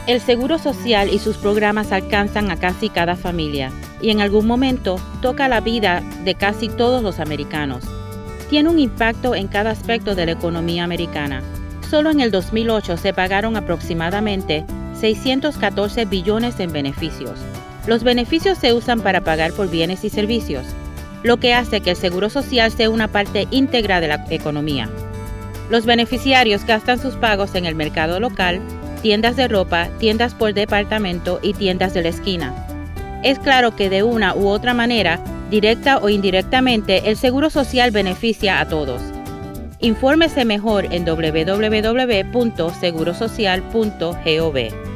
El Seguro Social y sus programas alcanzan a casi cada familia y en algún momento toca la vida de casi todos los americanos. Tiene un impacto en cada aspecto de la economía americana. Solo en el 2008 se pagaron aproximadamente 614 billones en beneficios. Los beneficios se usan para pagar por bienes y servicios, lo que hace que el Seguro Social sea una parte íntegra de la economía. Los beneficiarios gastan sus pagos en el mercado local, tiendas de ropa, tiendas por departamento y tiendas de la esquina. Es claro que de una u otra manera, directa o indirectamente, el Seguro Social beneficia a todos. Infórmese mejor en www.segurosocial.gov.